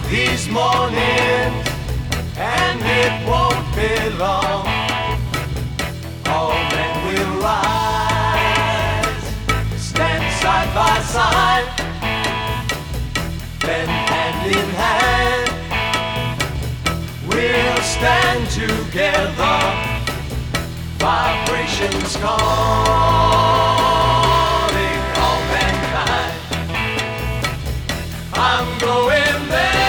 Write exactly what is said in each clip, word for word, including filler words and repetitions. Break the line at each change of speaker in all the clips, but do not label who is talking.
these mornings, and it won't be long. All men will rise, stand side by side, then hand in hand, we'll stand together. Vibrations calling all mankind. I'm going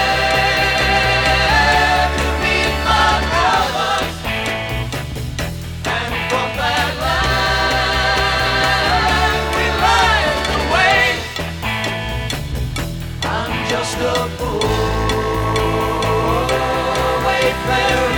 there to meet my brothers, and from that land we light the way. I'm just a poor wayfarer.